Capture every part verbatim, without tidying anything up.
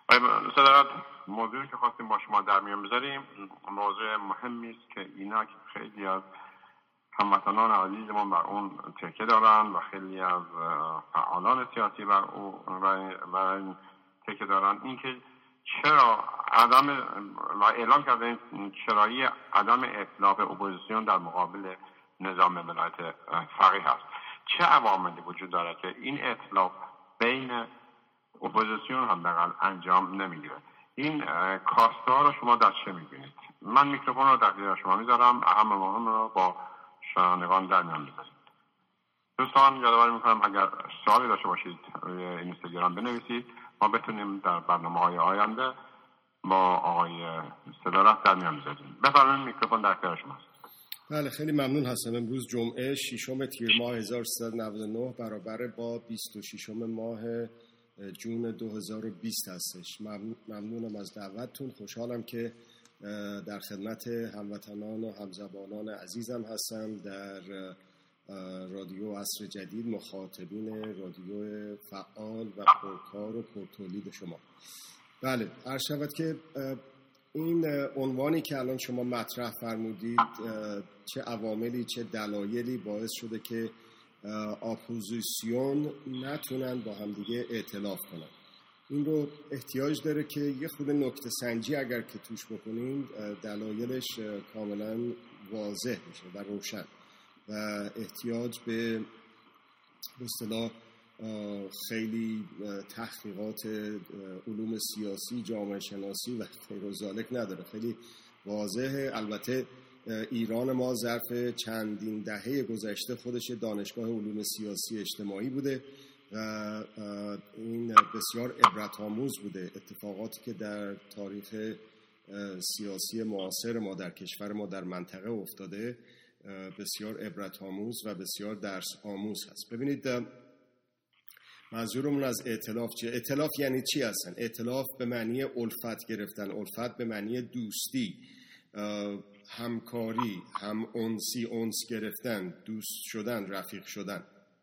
صدارت موضوعی که خواستیم با شما در میان بذاریم موضوع مهمی است که اینا که خیلی از هموطنان عزیزمون بر اون تکیه دارن و خیلی از فعالان سیاسی بر اون تکیه دارن، این که چرا عدم و اعلام کرده چرایی عدم ائتلاف اپوزیسیون در مقابل نظام ولایت فقیه هست. چه عواملی وجود داره که این ائتلاف بین اپوزیسیون هم دقیقا انجام نمیگیره؟ این کاستار رو شما در چه میبینید؟ من میکروفون رو در اختیار شما میذارم، اهم مهم رو با شنوندگان در میان میذارید. دوستان یادآوری میکنم اگر سوالی داشته باشید روی اینستاگرام بنویسید، ما بتونیم در برنامه‌های آینده با آقای صدارت در میان بذاریم. بفرمایید، میکروفون در اختیار شماست. بله، خیلی ممنون هستم. امروز جمعه ششم تیر ماه هزار و سیصد و نود و نه برابر با بیست و ششم ماه جون دو هزار و بیست هستش. ممنونم از دعوتتون. خوشحالم که در خدمت هموطنان و همزبانان عزیزم هستم در رادیو عصر جدید، مخاطبین رادیو فعال و پرکار و پرتولید شما. بله، عرض شود که این عنوانی که الان شما مطرح فرمودید، چه عواملی چه دلایلی باعث شده که اپوزیسیون نتونن با همدیگه ائتلاف کنن، این رو احتیاج داره که یه خود نکته سنجی اگر که توش بکنیم دلایلش کاملا واضح میشه و روشن و احتیاج به به اصطلاح خیلی تحقیقات علوم سیاسی، جامعه شناسی و غیر ذالک نداره، خیلی واضحه. البته ایران ما ظرف چندین دهه گذشته خودش دانشگاه علوم سیاسی اجتماعی بوده و این بسیار عبرت‌آموز بوده. اتفاقاتی که در تاریخ سیاسی معاصر ما در کشور ما در منطقه افتاده بسیار عبرت‌آموز و بسیار درس آموز هست. ببینید، منظورمون از ائتلاف چیه؟ ائتلاف یعنی چی هستن؟ ائتلاف به معنی الفت گرفتن، الفت به معنی دوستی، همکاری، هم انسی، انس گرفتن، دوست شدن، رفیق شدن.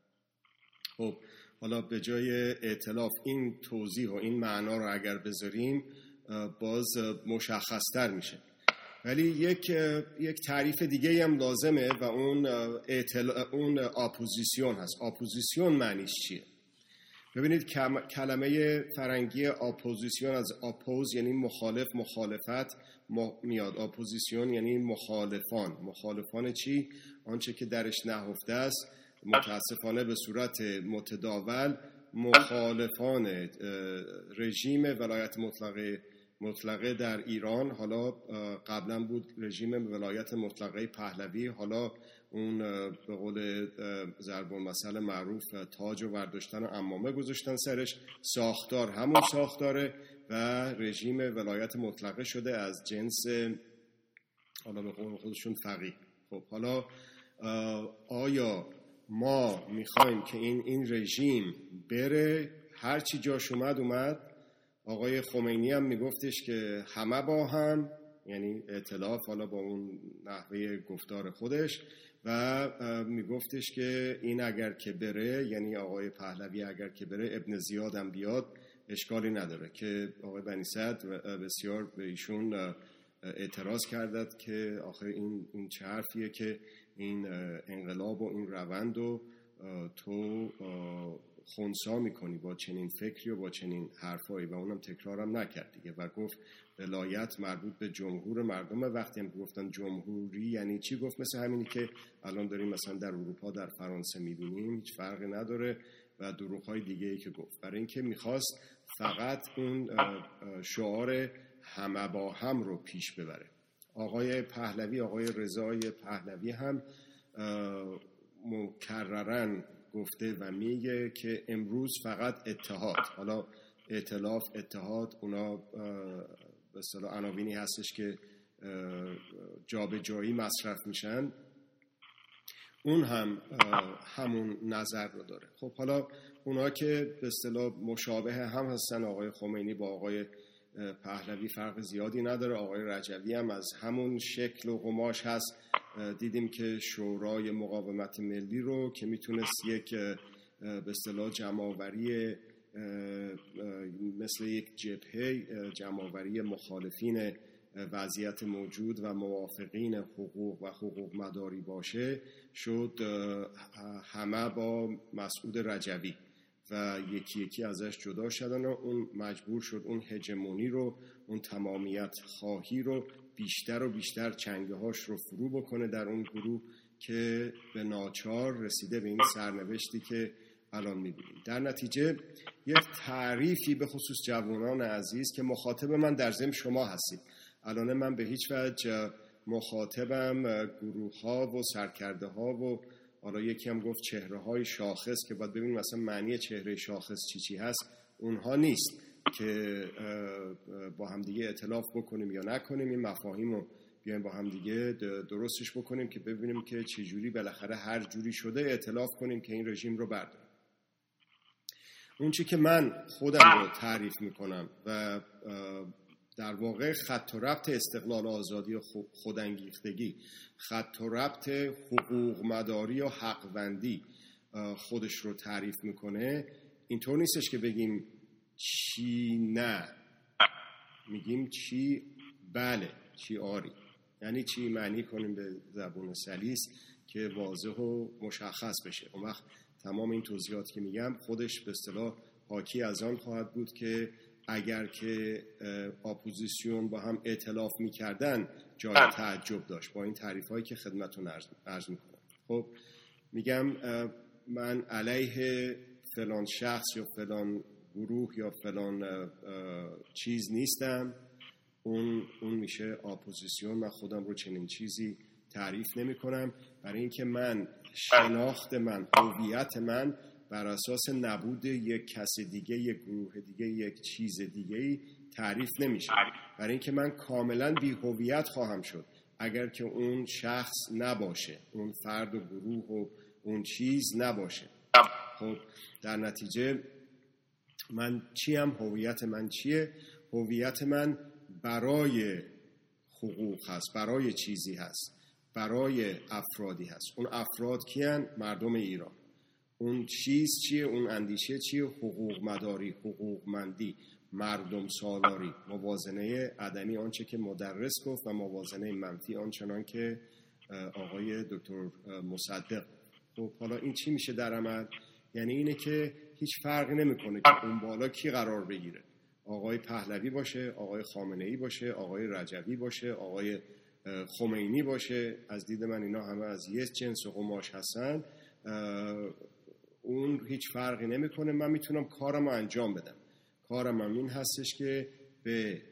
خب حالا به جای ائتلاف این توضیح و این معنا رو اگر بذاریم باز مشخص‌تر میشه. ولی یک یک تعریف دیگه هم لازمه و اون اون اپوزیسیون هست. اپوزیسیون معنیش چیه؟ ببینید، کلمه فرنگی اپوزیسیون از اپوز یعنی مخالف، مخالفت میاد. اپوزیسیون یعنی مخالفان. مخالفان چی؟ آنچه که درش نهفته است. متاسفانه به صورت متداول مخالفان رژیم ولایت مطلقه مطلقه در ایران، حالا قبلا بود رژیم ولایت مطلقه پهلوی، حالا اون به قول ضرب المثل معروف تاج و برداشتن و عمامه گذاشتن سرش، ساختار همون ساختاره و رژیم ولایت مطلقه شده از جنس حالا به قول خودشون فقیه. خب حالا آیا ما میخوایم که این این رژیم بره؟ هر چی جاش اومد اومد. آقای خمینی هم میگفتش که همه با هم، یعنی ائتلاف، حالا با اون نحوه گفتار خودش، و میگفتش که این اگر که بره، یعنی آقای پهلوی اگر که بره، ابن زیاد هم بیاد اشکالی نداره. که آقای بنی صدر بسیار به ایشون اعتراض کردند که آخه این این چه حرفیه که این انقلاب و این روند رو تو خنثی میکنی با چنین فکری و با چنین حرفایی، و اونم تکرارم نکرد دیگه و گفت ولایت مربوط به جمهور مردمه. وقتی هم گفتن جمهوری یعنی چی؟ گفت مثل همینی که الان داریم مثلا در اروپا در فرانسه میبینیم، هیچ فرقی نداره، و دروغ‌های دیگه‌ای که گفت. برای اینکه میخواست فقط اون شعار همه با هم رو پیش ببره. آقای پهلوی، آقای رضای پهلوی هم مکررن گفته و میگه که امروز فقط اتحاد، حالا ائتلاف، اتحاد، اونا به اصطلاح عناوینی هستش که جابجایی مصرف میشن، اون هم همون نظر رو داره. خب حالا اونا که به اصطلاح مشابه هم هستن، آقای خمینی با آقای پهلوی فرق زیادی نداره، آقای رجوی هم از همون شکل و قماش هست. دیدیم که شورای مقاومت ملی رو که میتونست یک به اصطلاح جمع‌آوری مثل یک جبهه جمع‌آوری مخالفین وضعیت موجود و موافقین حقوق و حقوق مداری باشه، شد همه با مسعود رجوی و یکی یکی ازش جدا شدن و اون مجبور شد اون هژمونی رو، اون تمامیت خواهی رو بیشتر و بیشتر چنگه هاش رو فرو بکنه در اون گروه که به ناچار رسیده به این سرنوشتی که الان می‌بینیم. در نتیجه یک تعریفی به خصوص جوانان عزیز که مخاطب من در ضمن شما هستید. الان من به هیچ وجه مخاطبم گروه ها و سرکرده ها و حالا یکی هم گفت چهره های شاخص که باید ببینیم مثلا معنی چهره شاخص چی چی هست، اونها نیست که با همدیگه ائتلاف بکنیم یا نکنیم، این مفاهیم رو بیایم با همدیگه درستش بکنیم که ببینیم که چه جوری بالاخره هر جوری شده ائتلاف کنیم که این رژیم رو برداریم. اون چی که من خودم رو تعریف میکنم و در واقع خط و ربط استقلال و آزادی و خودانگیختگی، خط و ربط حقوق مداری و حقوندی خودش رو تعریف میکنه، اینطور نیستش که بگیم چی نه، میگیم چی بله، چی آری. یعنی چی معنی کنیم به زبون سلیس که واضح و مشخص بشه. اون وقت تمام این توضیحاتی که میگم خودش به اصطلاح حاکی از آن خواهد بود که اگر که اپوزیسیون با هم ائتلاف میکردن جای تعجب داشت با این تعریف هایی که خدمتتون عرض میکنم. خب میگم من علیه فلان شخص یا فلان گروه یا فلان چیز نیستم، اون اون میشه اپوزیسیون. من خودم رو چنین چیزی تعریف نمی کنم، برای اینکه من شناخت من، هویت من بر اساس نبود یک کس دیگه، یک گروه دیگه، یک چیز دیگه تعریف نمیشه، برای اینکه من کاملا بی هویت خواهم شد اگر که اون شخص نباشه، اون فرد و گروه و اون چیز نباشه. خب در نتیجه من چیم؟ هویت من چیه؟ هویت من برای حقوق هست، برای چیزی هست، برای افرادی هست. اون افراد کیان؟ مردم ایران. اون چیز چیه؟ اون اندیشه چیه؟ حقوق مداری، حقوق مندی، مردم سالاری، موازنه عدمی آنچه که مدرس گفت و موازنه منفی آنچنان که آقای دکتر مصدق. خب حالا این چی میشه در عمل؟ یعنی اینه که هیچ فرقی نمیکنه که اون بالا کی قرار بگیره، آقای پهلوی باشه، آقای خامنه‌ای باشه، آقای رجوی باشه، آقای خمینی باشه. از دید من اینا همه از یک جنس و قماش هستن، اون هیچ فرقی نمیکنه. من میتونم کارم رو انجام بدم. کارم این هستش که به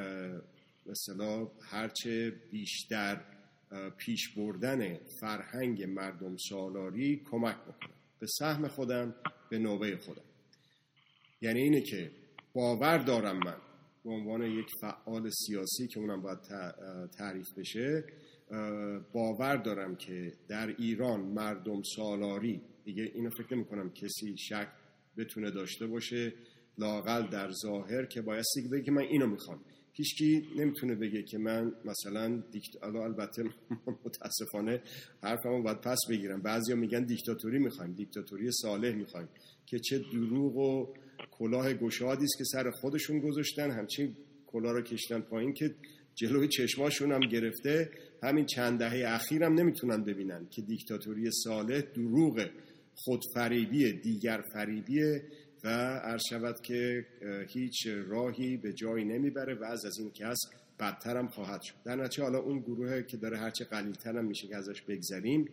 مثلا هرچه بیشتر پیش بردن فرهنگ مردم سالاری کمک بکنم به سهم خودم، به نوبه خودم. یعنی اینه که باور دارم من به عنوان یک فعال سیاسی که اونم باید تعریف بشه، باور دارم که در ایران مردم سالاری، دیگه اینو فکر نمی کنم کسی شک بتونه داشته باشه لااقل در ظاهر که بایستی بگه که من اینو میخوام. هیچکی نمیتونه بگه که من مثلا دیکت... البته متاسفانه حرفمو باید پس بگیرم. بعضیا میگن دیکتاتوری میخوایم، دیکتاتوری صالح میخوایم، که چه دروغ و کلاه گشادی است که سر خودشون گذاشتن، همچین کلاه رو کشتن پایین که جلوی چشماشون هم گرفته. همین چند دهه اخیرم نمیتونن ببینن که دیکتاتوری صالح دروغ، خودفریبی، دیگر فریبیه و عرض شود که هیچ راهی به جایی نمیبره و از از این که هست بدتر هم خواهد شد. در نتیجه حالا اون گروه که داره هرچه قلیل‌تر هم میشه که ازش بگذریم،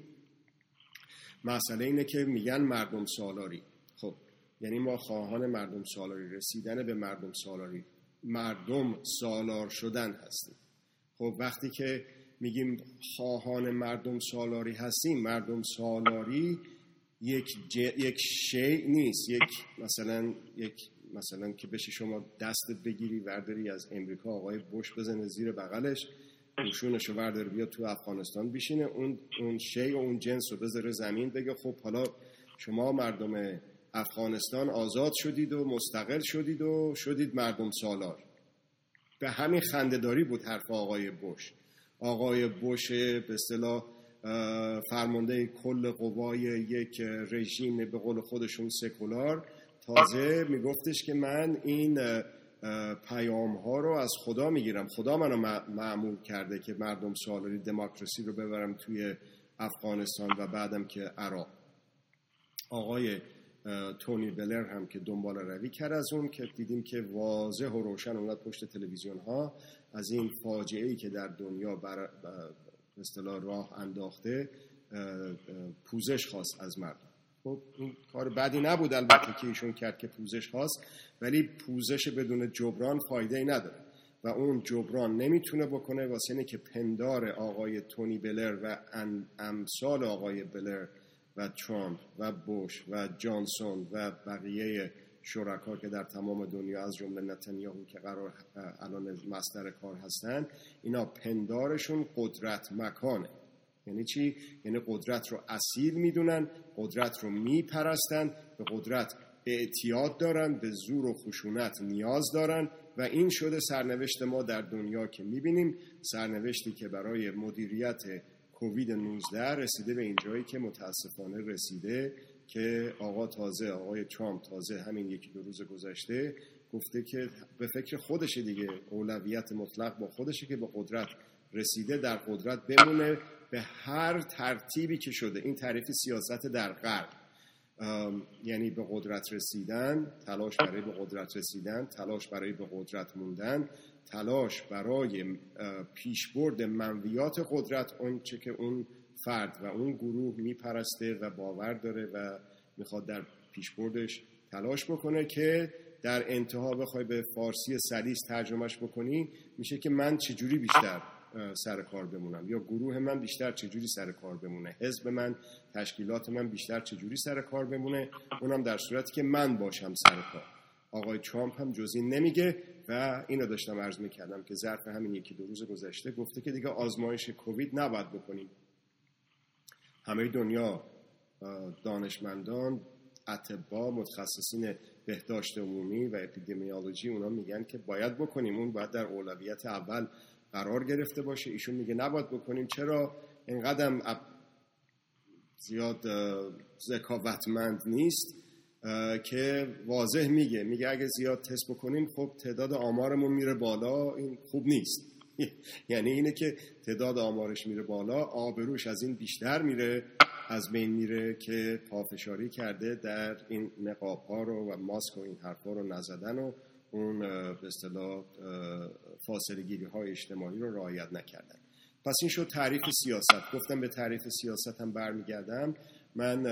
مسئله اینه که میگن مردم سالاری. خب یعنی ما خواهان مردم سالاری، رسیدن به مردم سالاری، مردم سالار شدن هستیم. خب وقتی که میگیم خواهان مردم سالاری هستیم، مردم سالاری یک ج... یک شیء نیست، یک مثلا یک مثلا که بشه شما دستت بگیری ورداری از امریکا آقای بوش بزنه زیر بغلش، گوشونشو ورداری بیا تو افغانستان بشینه، اون اون شیء و اون جنس رو بذاره زمین، بگه خب حالا شما مردم افغانستان آزاد شدید و مستقل شدید و شدید مردم سالار. به همین خنده‌داری بود حرف آقای بوش. آقای بوش به اصطلاح فرمانده کل قوای یک رژیم به قول خودشون سکولار تازه میگفتش که من این پیام ها رو از خدا میگیرم، خدا منو مأمور کرده که مردم سالاری دموکراسی رو ببرم توی افغانستان و بعدم که عراق. آقای تونی بلر هم که دنبال روی کرد از اون، که دیدیم که واضح و روشن اومد پشت تلویزیون ها از این فاجعه‌ای که در دنیا بر به اصطلاح راه انداخته پوزش خواست از مردم. خب این کار بدی نبود البته که ایشون کرد که پوزش خواست، ولی پوزش بدون جبران فایده‌ای نداره و اون جبران نمیتونه بکنه واسه اینه که پندار آقای تونی بلر و امثال آقای بلر و ترامپ و بوش و جانسون و بقیه شرکا که در تمام دنیا از جمله نتانیاهو که قرار الان مصدر کار هستن، اینا پندارشون قدرت مکانه. یعنی چی؟ یعنی قدرت رو اصیل میدونن، قدرت رو میپرستن، به قدرت اعتیاد دارن، به زور و خشونت نیاز دارن و این شده سرنوشت ما در دنیا که میبینیم، سرنوشتی که برای مدیریت کووید نوزده رسیده به اینجایی که متاسفانه رسیده که آقا تازه آقای ترامپ تازه همین یکی دو روز گذشته گفته که به فکر خودشه دیگه، اولویت مطلق با خودشه که به قدرت رسیده در قدرت بمونه به هر ترتیبی که شده. این تعریف سیاست در غرب، یعنی به قدرت رسیدن، تلاش برای به قدرت رسیدن، تلاش برای به قدرت موندن، تلاش برای پیشبرد منویات قدرت، اون چه که اون فرد و اون گروه میپرسته و باور داره و میخواد در پیشبردش تلاش بکنه، که در انتها بخوای به فارسی سلیس ترجمهش بکنی میشه که من چجوری بیشتر سر کار بمونم، یا گروه من بیشتر چجوری سر کار بمونه، حزب من، تشکیلات من بیشتر چجوری سر کار بمونه، اونم در صورتی که من باشم سر کار. آقای ترامپ هم جز این نمیگه و اینو داشتم عرض میکردم که ظرف همین یکی دو روز گذشته گفته که دیگه آزمایش کووید نباید بکنیم. همه دنیا دانشمندان، اطباء، متخصصین بهداشت عمومی و اپیدمیولوژی اونا میگن که باید بکنیم، اون باید در اولویت اول قرار گرفته باشه. ایشون میگه نباید بکنیم. چرا؟ اینقدر زیاد ذکاوتمند نیست که واضح میگه میگه اگه زیاد تست بکنیم خب تعداد آمارمون میره بالا، این خوب نیست. یعنی اینه که تعداد آمارش میره بالا، آبروش از این بیشتر میره، از بین میره که پافشاری کرده در این نقاب ها رو و ماسک و این حرفا رو نزدن و اون به اصطلاح فاصله گیری های اجتماعی رو رعایت نکردن. پس این شد تعریف سیاست. گفتم به تعریف سیاست هم برمیگردم. من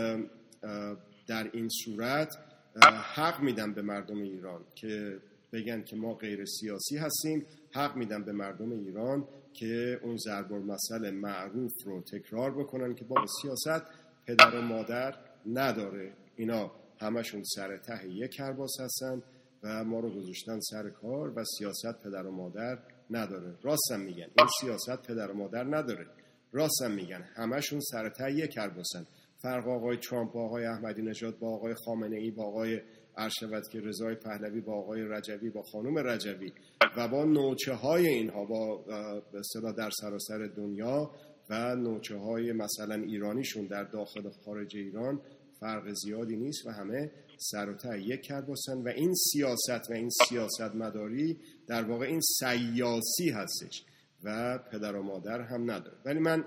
در این صورت حق میدم به مردم ایران که بگن که ما غیر سیاسی هستیم، حق میدم به مردم ایران که اون ضرب المثل معروف رو تکرار بکنن که با سیاست پدر و مادر نداره، اینا همشون سر ته یک کرباس هستن و ما رو گذاشتن سر کار و سیاست پدر و مادر نداره. راستم میگن این سیاست پدر و مادر نداره، راستم میگن همشون سر ته یک کرباسن. فرق آقای ترامپ با آقای احمدی نژاد با آقای خامنه ای با آقای ارشد که رضای پهلوی با آقای رجوی با خانم رجوی و با نوچه های اینها با به اصطلاح در سراسر دنیا و نوچه های مثلا ایرانیشون در داخل و خارج ایران فرق زیادی نیست و همه سر و ته یک کرباسن و این سیاست و این سیاست مداری در واقع این سیاسی هستش و پدر و مادر هم نداره. ولی من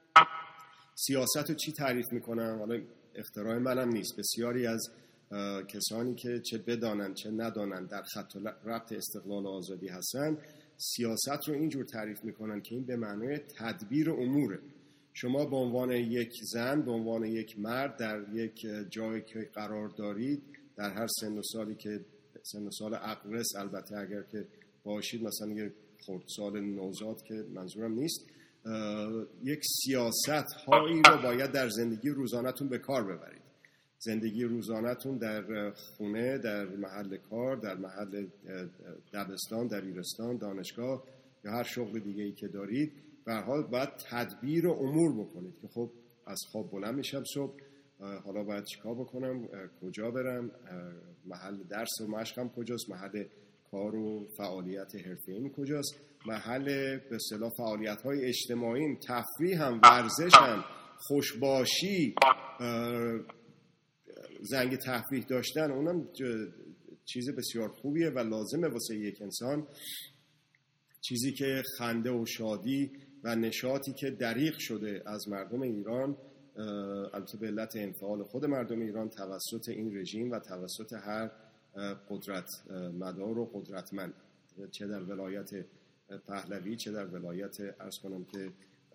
سیاست رو چی تعریف میکنم؟ حالا اختراع منم نیست. بسیاری از کسانی که چه بدانن چه ندانن در خط ربط استقلال و آزادی هستن سیاست رو اینجور تعریف میکنن که این به معنای تدبیر اموره. شما به عنوان یک زن، به عنوان یک مرد در یک جایی که قرار دارید، در هر سن و سالی که سن و سال اقرس البته اگر که باشید، مثلا یک خردسال نوزاد که منظورم نیست، یک سیاست هایی رو باید در زندگی روزانه‌تون به کار ببرید. زندگی روزانه‌تون در خونه، در محل کار، در محل دبستان، دبیرستان، دانشگاه یا هر شغل دیگه‌ای که دارید، به هر حال باید تدبیر و امور بکنید که خب از خواب بلند میشم صبح، حالا باید چیکار بکنم، کجا برم، محل درس و مشقم کجاست، محل کار و فعالیت حرفه‌ایم کجاست، محل به اصطلاح فعالیت‌های اجتماعی، تفریح هم، ورزش هم، خوشباشی، زنگ تفریح داشتن اونم چیز بسیار خوبیه و لازمه واسه یک انسان، چیزی که خنده و شادی و نشاطی که دریغ شده از مردم ایران، البته به علت انفعال خود مردم ایران توسط این رژیم و توسط هر قدرت مدار و قدرتمند، چه در ولایت پهلوی چه در ولایت عرض کنم که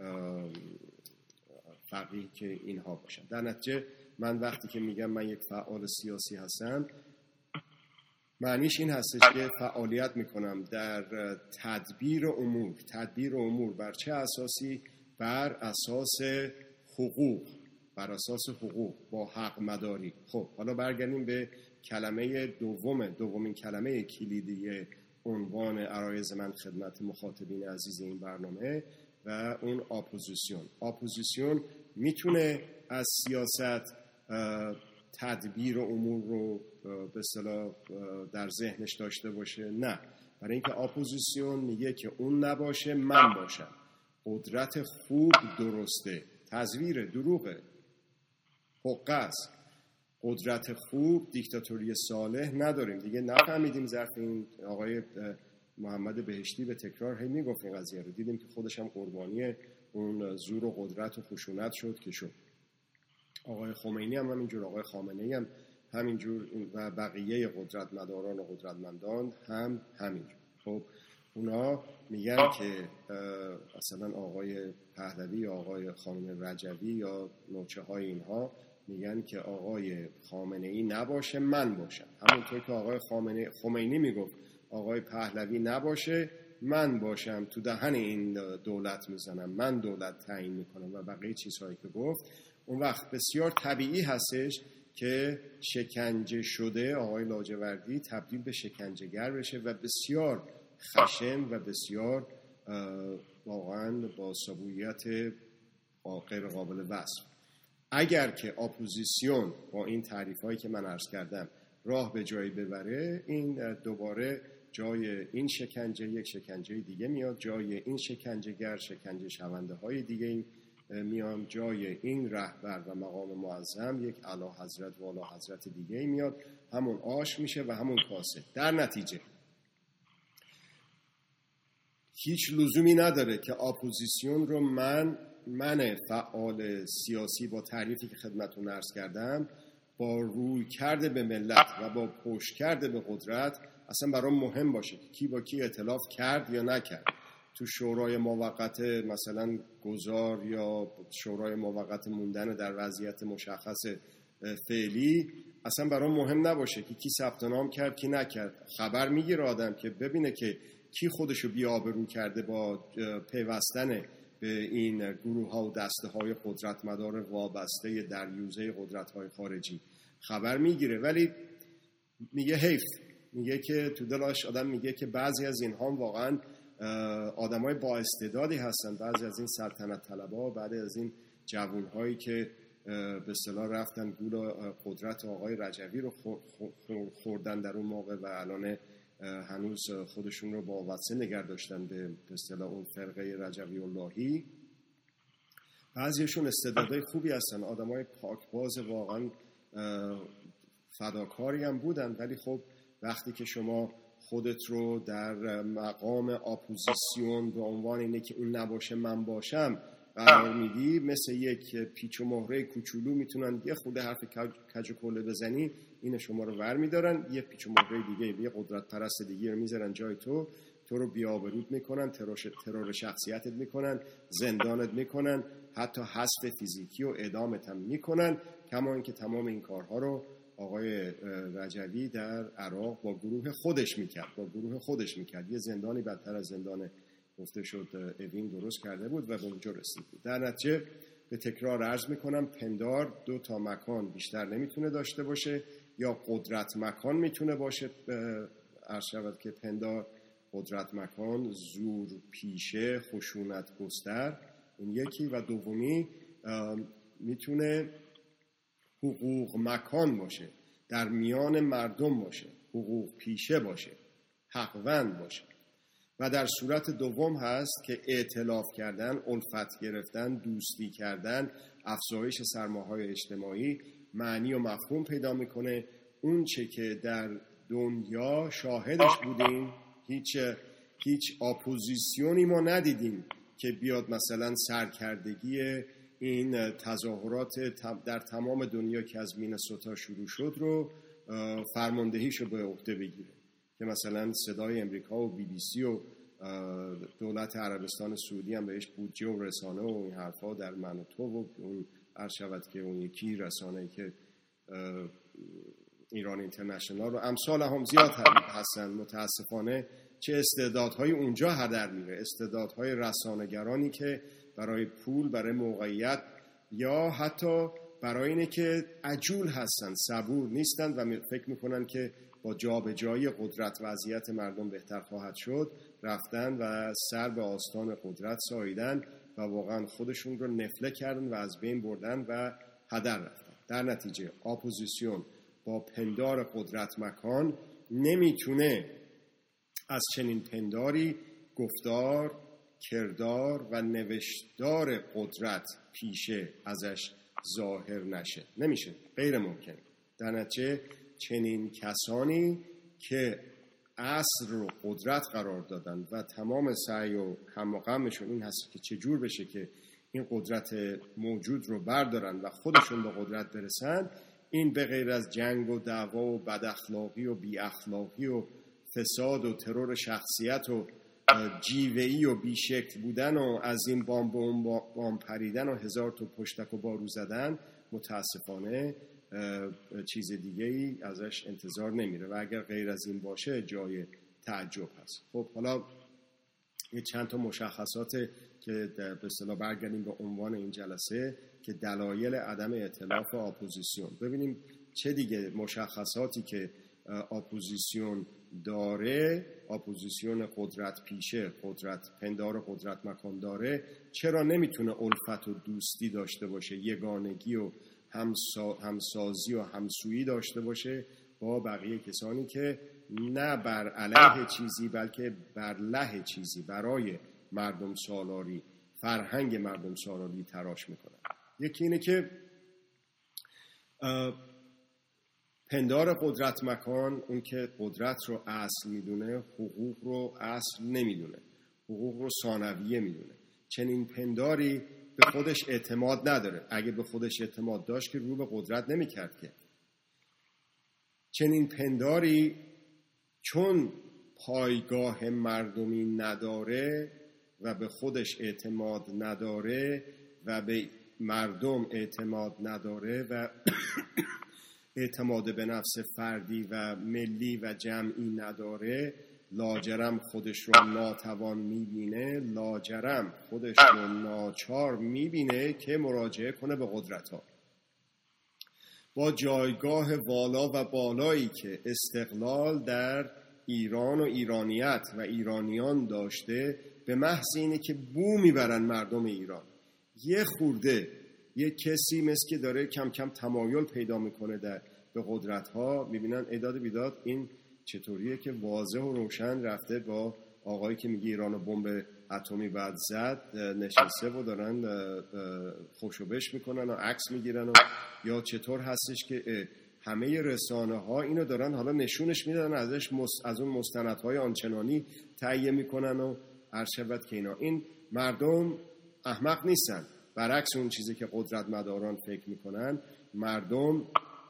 فقیه که اینها باشن. در نتیجه من وقتی که میگم من یک فعال سیاسی هستم، معنیش این هستش که فعالیت میکنم در تدبیر امور. تدبیر امور بر چه اساسی؟ بر اساس حقوق، بر اساس حقوق با حق مداری. خب حالا برگردیم به کلمه دوم دومین کلمه کلیدی عنوان عرایض من خدمت مخاطبین عزیز این برنامه و اون اپوزیسیون. اپوزیسیون میتونه از سیاست تدبیر امور رو به اصطلاح در ذهنش داشته باشه؟ نه، برای اینکه اپوزیسیون میگه که اون نباشه من باشم. قدرت خوب درسته، تزویر دروغه، حقه است. قدرت خوب دیکتاتوری صالح نداریم. دیگه نفهمیدیم ظرف این آقای محمد بهشتی به تکرار هی میگفت این قضیه رو، دیدیم که خودش هم قربانی اون زور و قدرت و خشونت شد که شد. آقای خمینی هم همینجور، آقای خامنه‌ای هم همینجور و بقیه قدرت مداران و قدرتمندان هم همینجور. خب اونا میگن که مثلا آقای پهلوی یا آقای خانم رجوی یا نوچه های اینها میگن که آقای خامنه‌ای نباشه من باشم. همونطور که آقای خامنه خمینی میگفت آقای پهلوی نباشه من باشم، تو دهن این دولت میزنم، من دولت تعیین میکنم و بقیه چیزهایی که گفت. اون وقت بسیار طبیعی هستش که شکنجه شده آقای لاجوردی تبدیل به شکنجهگر بشه و بسیار خشن و بسیار واقعا با سبویت غیر قابل وصف. اگر که اپوزیسیون با این تعریفایی که من عرض کردم راه به جایی ببره، این دوباره جای این شکنجه یک شکنجه دیگه میاد، جای این شکنجهگر شکنجه شونده های دیگه میان، جای این رهبر و مقام معظم یک اعلی حضرت و اعلی حضرت دیگه میاد، همون آش میشه و همون کاسه. در نتیجه هیچ لزومی نداره که اپوزیسیون رو من من فعال سیاسی با تعریفی که خدمتتون عرض کردم با روی کرده به ملت و با پشت کرده به قدرت اصلا برام مهم باشه که کی با کی ائتلاف کرد یا نکرد. تو شورای موقت مثلا گذار یا شورای موقت موندن در وضعیت مشخص فعلی اصلا برام مهم نباشه که کی ثبت نام کرد کی نکرد. خبر میگیره آدم که ببینه که کی خودشو بی‌آبرو کرده با پیوستن به این گروه ها و دسته های قدرت مدار وابسته دریوزه قدرت های خارجی. خبر میگیره ولی میگه حیف، میگه که تو دلش آدم میگه که بعضی از اینها واقعا آدمای با استعدادی هستن، بعضی از این سلطنت طلبها، بعضی از این جوانهایی که به اصطلاح رفتن گول قدرت آقای رجوی رو خوردن در اون موقع و الان هنوز خودشون رو با وصله نگه داشتن به اصطلاح اون فرقه رجوی اللهی. بعضیشون استعدادهای خوبی هستن، آدمای پاکباز واقعا فداکاری هم بودن، ولی خب وقتی که شما خودت رو در مقام اپوزیسیون به عنوان اینه که اون نباشه من باشم قرار میدی، مثل یک پیچ و مهره کوچولو میتونن یه خود حرف کج و کوله بزنی این شما رو ور میدارن، یه پیچ و مهره دیگه یه قدرت پرست دیگه رو میذارن جای تو، تو رو بی‌آبرو میکنن، ترور شخصیتت میکنن، زندانت میکنن، حتی حذف فیزیکی و اعدامت هم میکنن. کما اینکه تمام این کارها رو آقای رجوی در عراق با گروه خودش میکرد با گروه خودش میکرد یه زندانی بدتر از زندان گفته شد اوین درست کرده بود و به اونجا رسید بود. در نتیجه به تکرار عرض میکنم پندار دو تا مکان بیشتر نمیتونه داشته باشه، یا قدرت مکان میتونه باشه. عرض شود که پندار قدرت مکان، زور پیشه، خشونت گستر، این یکی، و دومی میتونه حقوق مکان باشه، در میان مردم باشه، حقوق پیشه باشه، حقوند باشه. و در صورت دوم هست که ائتلاف کردن، الفت گرفتن، دوستی کردن، افزایش سرمایه‌های اجتماعی معنی و مفهوم پیدا میکنه. اون چه که در دنیا شاهدش بودیم، هیچ هیچ اپوزیسیونی ما ندیدیم که بیاد مثلا سرکردگی این تظاهرات در تمام دنیا که از مینسوتا شروع شد رو فرماندهیشو به عهده بگیره، که مثلا صدای امریکا و بی بی سی و دولت عربستان سعودی هم بهش بودجه و رسانه و این حرفا در منوتو و اون عرض شود که اون یکی رسانه‌ای که ایران اینترنشنال و امثال هم زیاد هستن. متاسفانه چه استعدادهای اونجا هدر میره، استعدادهای رسانه‌گرانی که برای پول، برای موقعیت یا حتی برای اینه که عجول هستن، صبور نیستن و فکر میکنن که با جابجایی قدرت وضعیت مردم بهتر خواهد شد، رفتن و سر به آستان قدرت ساییدن و واقعا خودشون رو نفله کردن و از بین بردن و هدر رفتن. در نتیجه اپوزیسیون با پندار قدرت مکان نمیتونه از چنین پنداری گفتار، کردار و نوشتار قدرت پیشه ازش ظاهر نشه. نمیشه، غیر ممکن. در نتیجه چنین کسانی که عصر رو قدرت قرار دادن و تمام سعی و هم و غمشون این هست که چجور بشه که این قدرت موجود رو بردارن و خودشون به قدرت برسن، این به غیر از جنگ و دعوا و بد اخلاقی و بی اخلاقی و فساد و ترور شخصیت و جیوه‌ای و بیشکل بودن و از این بام به اون بام پریدن و هزار تا پشتک و بارو زدن، متاسفانه چیز دیگه ای ازش انتظار نمیره و اگر غیر از این باشه جای تعجب هست. خب حالا یه چند تا مشخصات که به اصطلاح برگردیم به عنوان این جلسه که دلایل عدم ائتلاف اپوزیسیون. ببینیم چه دیگه مشخصاتی که اپوزیسیون داره، اپوزیسیون قدرت پیشه، قدرت پندار، قدرت مکان داره، چرا نمیتونه الفت و دوستی داشته باشه، یگانگی و همسا، همسازی و همسویی داشته باشه با بقیه کسانی که نه بر علیه چیزی بلکه بر له چیزی برای مردم سالاری، فرهنگ مردم سالاری تراش میکنن. یکی اینه که پندار قدرت مکان، اون که قدرت رو اصل میدونه، حقوق رو اصل نمیدونه، حقوق رو ثانویه میدونه. چنین پنداری به خودش اعتماد نداره. اگه به خودش اعتماد داشت که رو به قدرت نمیکرد که. چنین پنداری چون پایگاه مردمی نداره و به خودش اعتماد نداره و به مردم اعتماد نداره و اعتماد به نفس فردی و ملی و جمعی نداره، لاجرم خودش رو ناتوان میبینه، لاجرم خودش رو ناچار میبینه که مراجعه کنه به قدرت ها. با جایگاه والا و بالایی که استقلال در ایران و ایرانیت و ایرانیان داشته، به محض اینه که بو میبرن مردم ایران. یه خورده یه کسی مثل که داره کم کم تمایل پیدا میکنه در به قدرت ها، میبینن ایداد بیداد این چطوریه که واضح و روشن رفته با آقایی که میگه ایران بمب اتمی بعد زد نشسته و دارن خوشو بش میکنن و عکس میگیرن و یا چطور هستش که همه رسانه ها اینو دارن حالا نشونش میدن، ازش مست... از اون مستندهای آنچنانی تهیه میکنن و ارشبت که اینا. این مردم احمق نیستن، برعکس اون چیزی که قدرت مداران فکر میکنن. مردم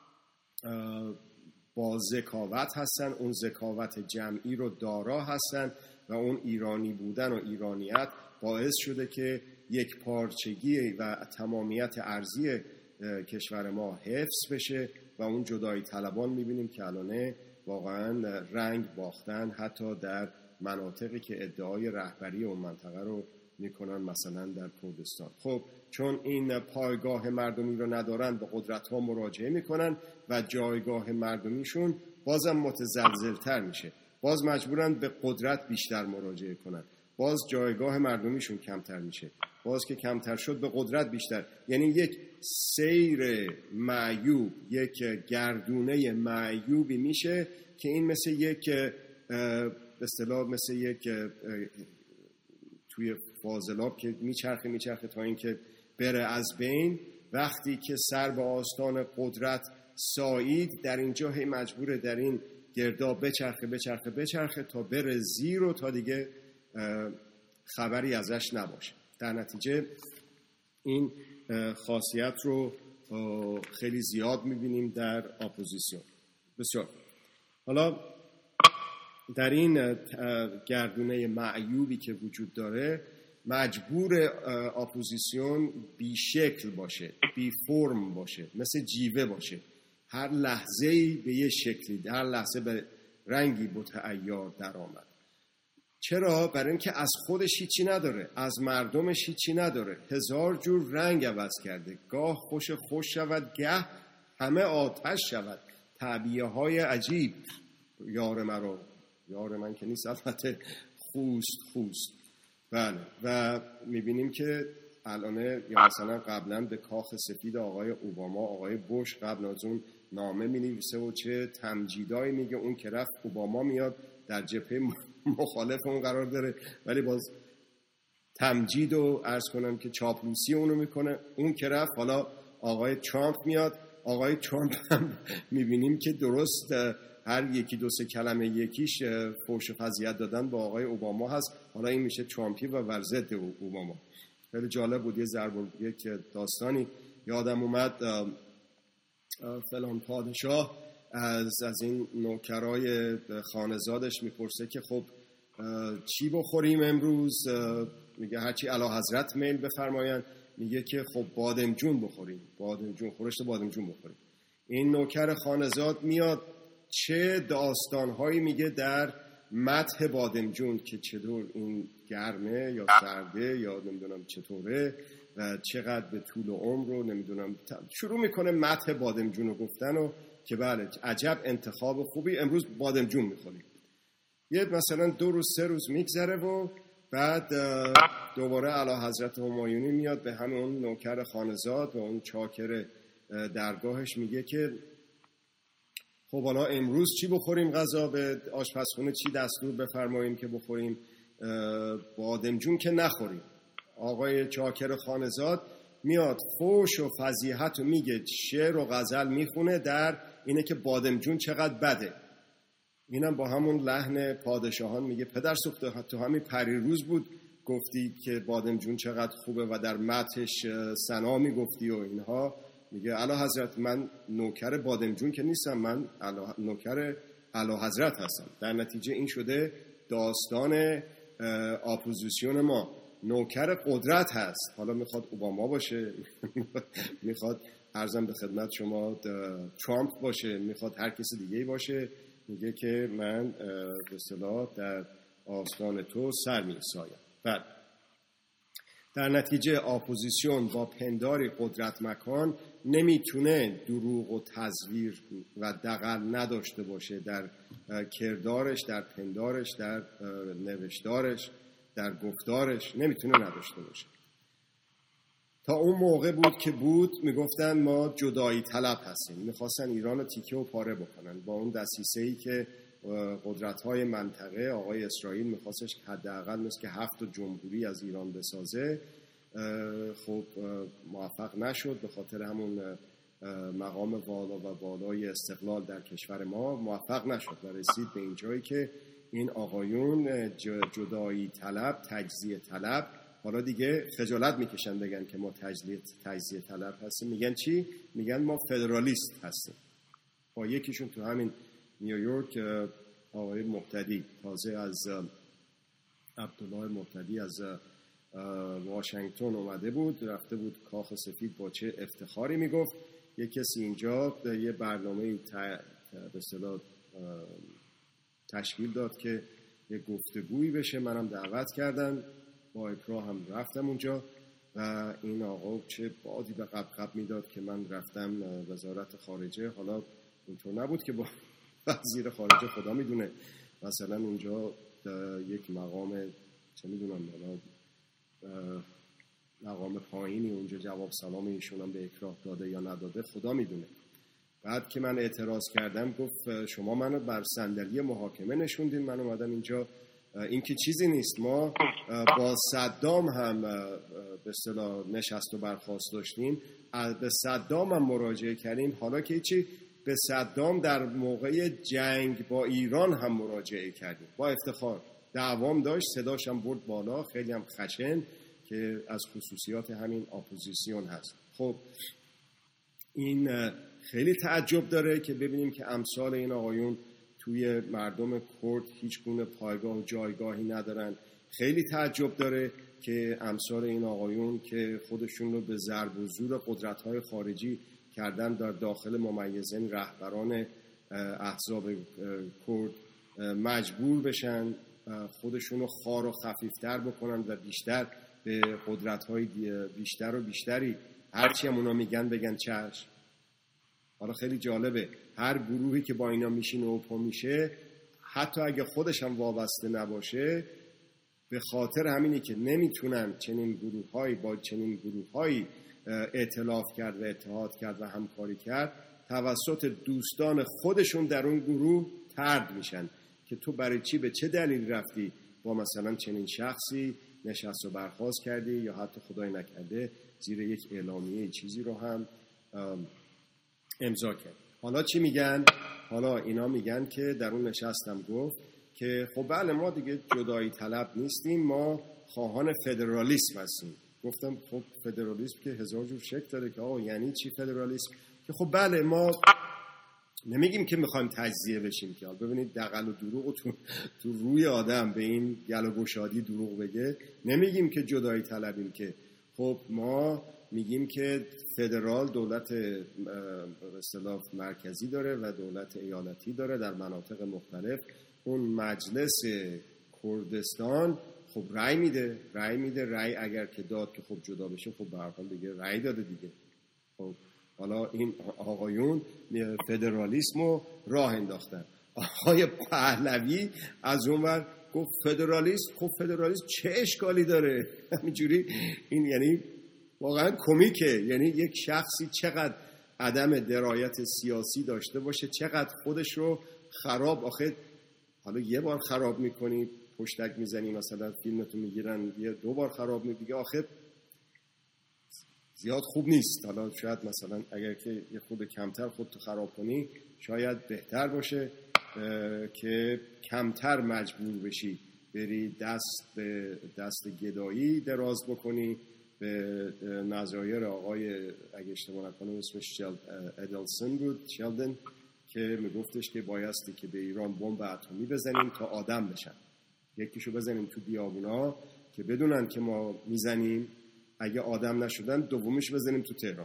با ذکاوت هستن، اون ذکاوت جمعی رو دارا هستن و اون ایرانی بودن و ایرانیت باعث شده که یک پارچگی و تمامیت ارضی کشور ما حفظ بشه و اون جدایی طلبان میبینیم که الان واقعا رنگ باختن، حتی در مناطقی که ادعای رهبری اون منطقه رو میکنن، مثلا در کردستان. خب چون این پایگاه مردمی رو ندارن به قدرت ها مراجعه میکنن و جایگاه مردمیشون بازم متزلزلتر میشه، باز مجبورن به قدرت بیشتر مراجعه کنن، باز جایگاه مردمیشون کمتر میشه، باز که کمتر شد به قدرت بیشتر. یعنی یک سیر معیوب، یک گردونه معیوبی میشه که این مثل یک به اصطلاح مثل یک توی فاضلاب که میچرخه میچرخه تا اینکه بره از بین وقتی که سر به آستان قدرت سایید، در اینجا هی مجبوره در این گرداب بچرخه بچرخه بچرخه تا بره زیر و تا دیگه خبری ازش نباشه. در نتیجه این خاصیت رو خیلی زیاد میبینیم در اپوزیسیون. بسیار. حالا در این گردونه معیوبی که وجود داره، مجبور اپوزیسیون بی شکل باشه، بی فرم باشه، مثل جیوه باشه، هر لحظه‌ای به یه شکلی، هر لحظه به رنگی متعیار در آمد. چرا؟ برای اینکه از خودش هیچی نداره، از مردمش هیچی نداره، هزار جور رنگ عوض کرده، گاه خوش خوش شود، گه همه آتش شود، تعبیه های عجیب، یار مرا، یار من که نیست البته، خوست خوست. بله. و میبینیم که الان یا مثلا قبلا به کاخ سفید آقای اوباما، آقای بوش قبل از اون نامه مینویسه و چه تمجیدایی میگه، اون که رفت اوباما میاد در جبهه مخالف اون قرار داره، ولی باز تمجید و عرض کنم که چاپلوسی اونو میکنه. اون که رفت حالا آقای ترامپ میاد، آقای ترامپ هم میبینیم که درست هر یکی دو سه کلمه یکیش فحش و فضیحت دادن با آقای اوباما هست، حالا این میشه ترامپی و ورزد اوباما. خیلی جالب بود. یه ضرب یک داستانی یادم اومد، فلان پادشاه از از این نوکرای خانزادش میپرسه که خب چی بخوریم امروز؟ میگه هرچی اعلیحضرت میل بفرمایند. میگه که خب بادمجون بخوریم، بادمجون، خورشت بادمجون بخوریم. این نوکر خانزاد میاد چه داستانهایی میگه در مدح بادمجون که چطور این گرمه یا سرده یا نمیدونم چطوره و چقدر به طول عمر رو نمیدونم. شروع میکنه مدح بادمجون رو گفتن و که بله عجب انتخاب خوبی، امروز بادمجون میخوریم. یه مثلا دو روز سه روز میگذره و بعد دوباره اعلیحضرت همایونی میاد به همون نوکر خانزاد و اون چاکر درگاهش میگه که خب حالا امروز چی بخوریم غذا، به آشپزخونه چی دستور بفرماییم که بخوریم؟ بادمجون که نخوریم. آقای چاکر خانزاد میاد فحش و فضیحت و میگه، شعر و غزل میخونه در اینه که بادمجون چقدر بده. اینم با همون لحن پادشاهان میگه پدر سوخته، تو همین پریروز بود گفتی که بادمجون چقدر خوبه و در مدحش ثنا میگفتی و اینها. میگه اعلیحضرت من نوکر بادمجون که نیستم، من نوکر اعلیحضرت هستم. در نتیجه این شده داستان اپوزیسیون ما، نوکر قدرت هست. حالا میخواد اوباما باشه، میخواد عرضم به خدمت شما ترامپ باشه، میخواد هر کسی دیگه باشه، میگه که من به اصطلاح در آستان تو سر میسایم. بعد در نتیجه اپوزیسیون با پنداری قدرت مکان نمیتونه دروغ و تزویر و دغل نداشته باشه در کردارش، در پندارش، در نوشتارش، در گفتارش، نمیتونه نداشته باشه. تا اون موقع بود که بود میگفتن ما جدایی طلب هستیم، میخواستن ایران رو تیکه و پاره بکنن با اون دسیسه‌ای که قدرت‌های منطقه، آقای اسرائیل میخواستش حداقل مثل که هفت جمهوری از ایران بسازه. خب موفق نشد به خاطر همون مقام والا و بالای استقلال در کشور ما موفق نشد و رسید به این جایی که این آقایون جدایی طلب، تجزیه طلب، حالا دیگه خجالت میکشن بگن که ما تجزیه تجزیه طلب هستیم. میگن چی؟ میگن ما فدرالیست هستیم. با یکیشون تو همین نیویورک آقای مقتدی، تازه از عبدالله مقتدی از واشنگتن اومده بود، رفته بود کاخ سفید، با چه افتخاری میگفت یه کسی اینجا یه برنامه به اصطلاح تشکیل داد که یه گفتگویی بشه، منم دعوت کردن، با اکراه هم رفتم اونجا و این آقا چه بادی به قبقب میداد که من رفتم وزارت خارجه. حالا اونطور نبود که با وزیر خارجه خدا میدونه مثلا اونجا یک مقام چه میدونم حالا مقام پایینی اونجا جواب سلام ایشون هم به اکراه داده یا نداده خدا میدونه. بعد که من اعتراض کردم گفت شما منو بر صندلی محاکمه نشوندین، من اومدم اینجا این که چیزی نیست. ما با صدام هم به اصطلاح نشست و برخاست داشتیم، به صدام هم مراجعه کردیم. حالا که چی، به صدام در موقع جنگ با ایران هم مراجعه کردیم با افتخار. دعوام داشت، صداش هم برد بالا، خیلی هم خشن، که از خصوصیات همین اپوزیسیون هست. خب این خیلی تعجب داره که ببینیم که امثال این آقایون توی مردم کرد هیچ گونه پایگاه و جایگاهی ندارن. خیلی تعجب داره که امثال این آقایون که خودشون رو به ضرب و زور قدرت‌های خارجی کردن در داخل ممیزین رهبران احزاب کرد مجبور بشن خودشون رو خار و خفیفتر بکنن و بیشتر به قدرت‌های بیشتر و بیشتری هرچی هم اونا میگن بگن چشم. حالا خیلی جالبه، هر گروهی که با اینا میشینه و پا میشه، حتی اگه خودش هم وابسته نباشه، به خاطر همینی که نمیتونن چنین گروه‌هایی با چنین گروه‌هایی ائتلاف کرد و اتحاد کرد و همکاری کرد، توسط دوستان خودشون در اون گروه طرد میشن که تو برای چی، به چه دلیل رفتی با مثلا چنین شخصی نشست و برخاست کردی، یا حتی خدای نکرده زیر یک اعلامیه چیزی رو هم امضا کرد. حالا چی میگن؟ حالا اینا میگن که در اون نشستم گفت که خب بله ما دیگه جدایی طلب نیستیم، ما خواهان فدرالیسم هستیم. گفتم خب فدرالیسم که هزار جور شکل داره که آقا یعنی چی فدرالیسم؟ که خب بله ما نمیگیم که میخوایم تجزیه بشیم، که ببینید دغل و دروغ تو, تو روی آدم به این گل و گشادی دروغ بگه. نمیگیم که جدایی طلبیم، که خب ما میگیم که فدرال دولت به اصطلاح مرکزی داره و دولت ایالتی داره در مناطق مختلف. اون مجلس کردستان خب رأی میده رأی میده رأی اگر که داد که خب جدا بشه، خب به هر حال دیگه رأی داده دیگه. خب حالا این آقایون فدرالیسم رو راه انداختن. آقای پهلوی از اونور گفت فدرالیسم، خب فدرالیسم چه اشکالی داره؟ همینجوری این یعنی واقعا کمیکه. یعنی یک شخصی چقدر عدم درایت سیاسی داشته باشه، چقدر خودش رو خراب، آخه حالا یه بار خراب میکنی پشتک میزنی، مثلا فیلمتو میگیرن یه دو بار خراب میگه، آخه زیاد خوب نیست. حالا شاید مثلا اگر که یه خود کمتر خودتو خراب کنی شاید بهتر باشه که کمتر مجبور بشی بری دست به دست گدایی دراز بکنی به نظایر آقای اگه اشتباه نکنم اسمش شل... ادلسون بود، شلدن، که میگفتش که بایستی که به ایران بمب اتمی بزنیم تا آدم بشن. یکیشو بزنیم تو بیابونا که بدونن که ما میزنیم، اگه آدم نشدن دومیش بزنیم تو تهران.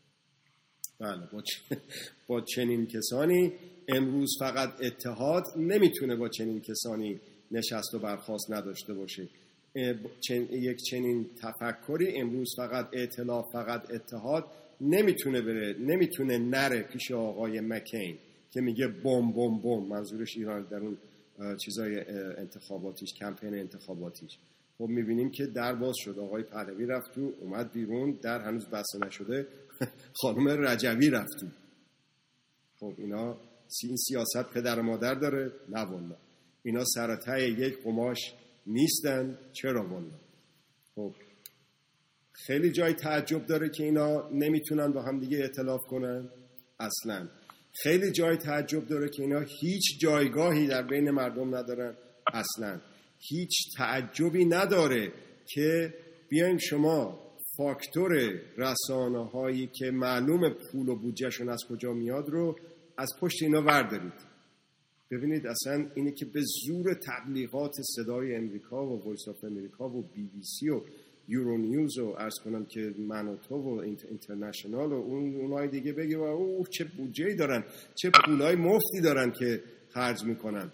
بله با, چ... با چنین کسانی امروز فقط اتحاد نمیتونه با چنین کسانی نشست و برخاست نداشته باشه. چن... یک چنین تفکری امروز فقط ائتلاف، فقط اتحاد نمیتونه بره، نمیتونه نره پیش آقای مکین که میگه بم بم بم، منظورش ایران در اون چیزای انتخاباتیش، کمپین انتخاباتیش. خب میبینیم که در باز شد، آقای پهلوی رفت تو، اومد بیرون، در هنوز بسته نشده خانم رجوی رفت تو. خب اینا این سیاست پدر و مادر داره؟ نه والله. اینا سرته یک قماش نیستن. چرا والله؟ خب خیلی جای تعجب داره که اینا نمیتونن با هم دیگه ائتلاف کنن اصلا. خیلی جای تعجب داره که اینا هیچ جایگاهی در بین مردم ندارن اصلا. هیچ تعجبی نداره که بیاین شما فاکتور رسانه هایی که معلوم پول و بودجهشون از کجا میاد رو از پشت اینا وردارید. ببینید اصلا اینه که به زور تبلیغات صدای امریکا و وایس آف امریکا و بی بی سی و یورو نیوز و عرض کنم که منوتو و اینترنشنال و اون اونای دیگه بگی و اوه چه بودجه‌ای دارن، چه پولای مفتی دارن که خرج میکنن.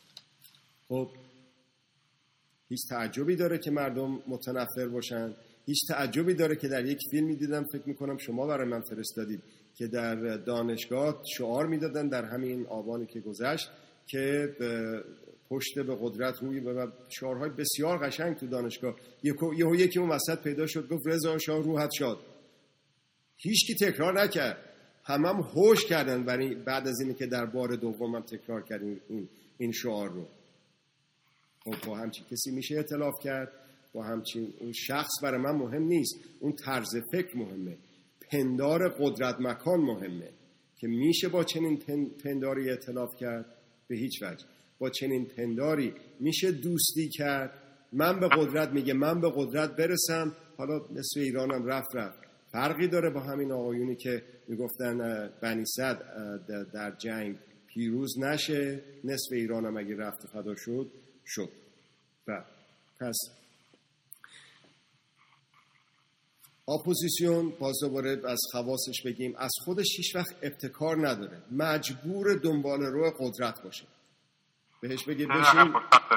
خب هیچ تعجبی داره که مردم متنفر باشن؟ هیچ تعجبی داره که در یک فیلمی دیدم، فکر میکنم شما برای من فرستادید، که در دانشگاه شعار میدادن در همین آبانی که گذشت که پشت به قدرت روی و شعارهای بسیار قشنگ تو دانشگاه. یهو یکی اون وسط پیدا شد گفت رضا شاه روحت شاد. هیچ کی تکرار نکرد، همه هم هوش کردن برای بعد از اینی که در بار دومم تکرار کردیم این این شعار رو. خب با همچین کسی میشه ائتلاف کرد، با همچین اون شخص برای من مهم نیست، اون طرز فکر مهمه، پندار قدرت مکان مهمه که میشه با چنین پنداری ائتلاف کرد. به هیچ وجه. با چنین پنداری میشه دوستی کرد. من به قدرت میگه من به قدرت برسم، حالا نصف ایرانم رفت رفت. فرقی داره با همین آقایونی که میگفتن بنی صد در جنگ پیروز نشه، نصف ایرانم اگه رفت فدا شد شد. و پس اپوزیسیون باز دوباره از خواصش بگیم از خودش هیچ وقت ابتکار نداره، مجبور دنبال رو قدرت باشه. بهش بگید بشین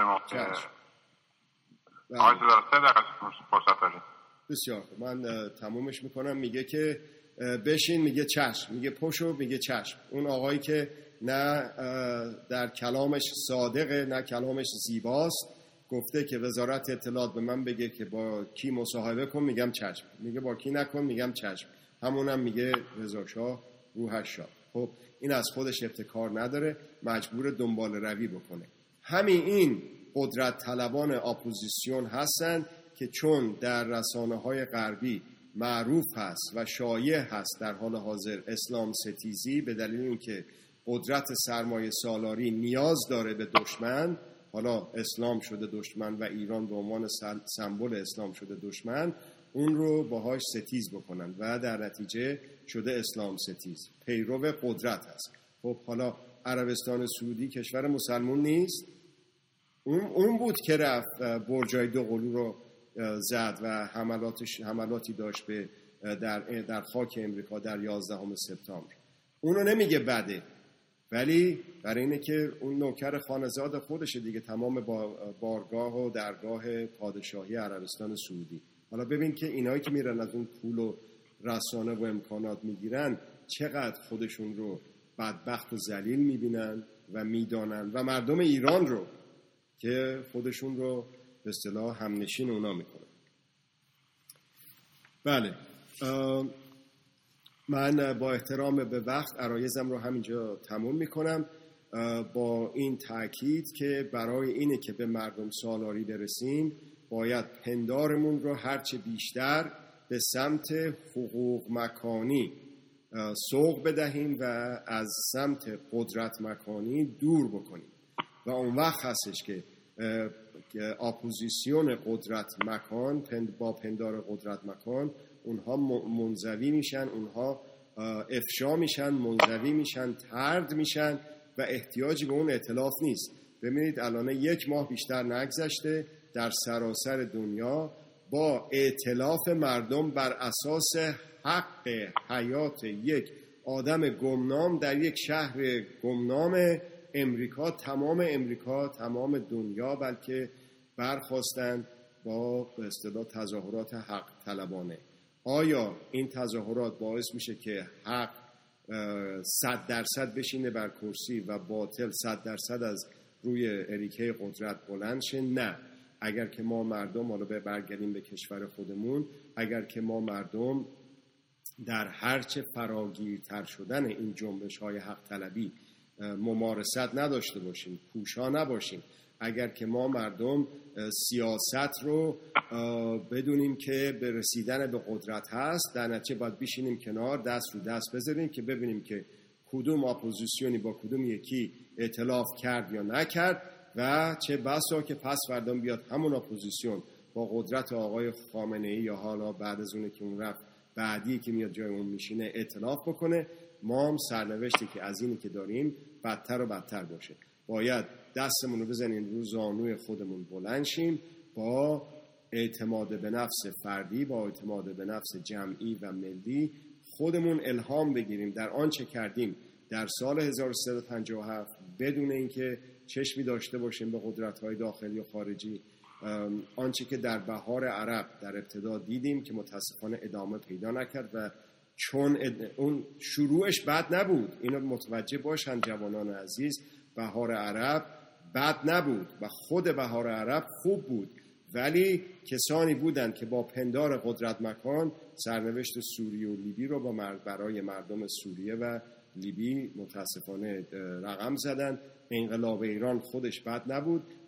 بسیار خوب، من تمومش میکنم. میگه که بشین، میگه چشم، میگه پشو، میگه چشم. اون آقایی که نه در کلامش صادقه نه کلامش زیباست، گفته که وزارت اطلاعات به من بگه که با کی مصاحبه کن، میگم چشم. میگه با کی نکن، میگم چشم. همونم میگه رضا شاه روحش شاد. خب این از خودش ابتکار نداره، مجبور دنبال روی بکنه. همین این قدرت طلبان اپوزیسیون هستن که چون در رسانه‌های غربی معروف هست و شایع هست در حال حاضر اسلام ستیزی، به دلیل اینکه قدرت سرمایه سالاری نیاز داره به دشمن، حالا اسلام شده دشمن و ایران به عنوان سمبل اسلام شده دشمن، اون رو باهاش ستیز بکنن و در نتیجه شده اسلام ستیز، پیرو قدرت هست. خب حالا عربستان سعودی کشور مسلمون نیست؟ اون اون بود که رفت برجای دوقلو رو زد و حملاتش حملاتی داشت به در در خاک امریکا در یازدهم سپتامبر. اونو نمیگه بده، ولی برای اینه که اون نوکر خانزاد خودشه دیگه، تمام بارگاه و درگاه پادشاهی عربستان سعودی. حالا ببین که اینایی که میرن از اون پول و رسانه و امکانات میگیرن چقدر خودشون رو بدبخت و ذلیل میبینن و میدانن و مردم ایران رو که خودشون رو به اصطلاح همنشین اونا میکنن. بله، من با احترام به وقت عرایزم رو همینجا تموم میکنم، با این تأکید که برای اینه که به مردم سالاری برسیم باید پندارمون رو هرچه بیشتر به سمت حقوق مکانی سوق بدهیم و از سمت قدرت مکانی دور بکنیم و اون وقت هستش که اپوزیسیون قدرت مکان با پندار قدرت مکان اونها منزوی میشن، اونها افشا میشن، منزوی میشن، طرد میشن و احتیاجی به اون ائتلاف نیست. ببینید الان یک ماه بیشتر نگذشته در سراسر دنیا با ائتلاف مردم بر اساس حق حیات یک آدم گمنام در یک شهر گمنام امریکا، تمام امریکا، تمام دنیا بلکه برخواستند با به اصطلاح تظاهرات حق طلبانه. آیا این تظاهرات باعث میشه که حق صد درصد بشینه بر کرسی و باطل صد درصد از روی اریکه قدرت بلند شه؟ نه. اگر که ما مردم، حالا برگردیم به کشور خودمون، اگر که ما مردم در هرچه فراگیرتر شدن این جنبش های حق طلبی ممارست نداشته باشیم، کوشا نباشیم، اگر که ما مردم سیاست رو بدونیم که به رسیدن به قدرت هست، در نتیجه باید بشینیم کنار، دست رو دست بذاریم که ببینیم که کدوم اپوزیسیونی با کدوم یکی ائتلاف کرد یا نکرد و چه بسا که پس فردا بیاد همون اپوزیسیون با قدرت آقای خامنه‌ای یا حالا بعد از اونه که اون رفت بعدی که میاد جای اون میشینه ائتلاف بکنه. ما هم سرنوشتی که از اینی که داریم بدتر و بدتر باشه. باید دستمون رو بزنیم رو زانوی خودمون بلند شیم، با اعتماد به نفس فردی، با اعتماد به نفس جمعی و ملی خودمون الهام بگیریم در آنچه کردیم در سال هزار و سیصد و پنجاه و هفت بدون اینکه چشمی داشته باشیم به قدرت‌های داخلی و خارجی. آنچه که در بهار عرب در ابتدا دیدیم که متاسفانه ادامه پیدا نکرد و چون اون شروعش بد نبود، اینو متوجه باشن جوانان عزیز، بهار عرب بد نبود و خود بهار عرب خوب بود، ولی کسانی بودند که با پندار قدرت مکان سرنوشت سوریه و لیبی رو با برای مردم سوریه و لیبی متاسفانه رقم زدن. انقلاب ایران خودش بد نبود،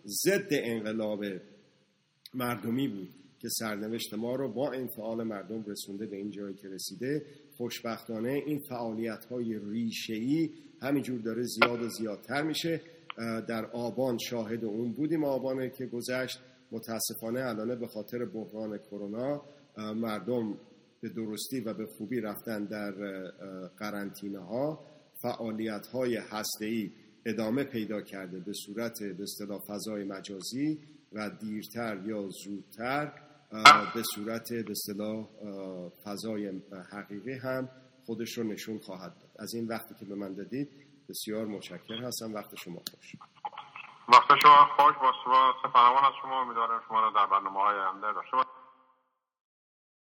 ضد انقلاب مردمی بود که سرنوشت ما رو با انفعال مردم رسونده به این جایی که رسیده. خوشبختانه این فعالیت‌های ریشه‌ای همینجور داره زیاد و زیادتر میشه. در آبان شاهد اون بودیم، آبان که گذشت. متاسفانه الان به خاطر بحران کرونا مردم به درستی و به خوبی رفتن در قرنطینه ها. فعالیت های هسته‌ای ادامه پیدا کرده به صورت به اصطلاح فضای مجازی و دیرتر یا زودتر به صورت به اصطلاح فضای حقیقی هم خودش رو نشون خواهد داد. از این وقتی که به من دادید بسیار متشکر هستم. وقت شما خوش. وقت شما خوش. با سپاس فراوان از شما. امیدوارم شما را در برنامه‌های آینده داشته باشیم.